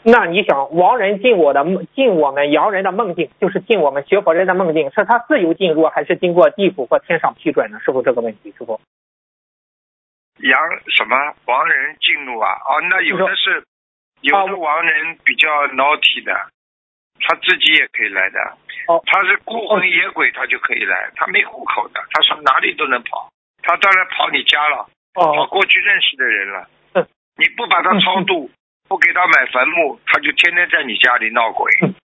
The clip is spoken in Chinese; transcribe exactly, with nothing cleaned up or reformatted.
那你想，亡人进我的进我们阳人的梦境，就是进我们学佛人的梦境，是他自由进入，还是经过地府或天上批准呢？师傅，这个问题，师傅。 阳什么亡人进入啊？哦，那有的是，有的亡人比较naughty的，他自己也可以来的。 哦， 他是孤魂野鬼，他就可以来，他没户口的，他说哪里都能跑，他当然跑你家了， 哦， 跑过去认识的人了。 嗯， 你不把他超度，不给他买坟墓，他就天天在你家里闹鬼。 嗯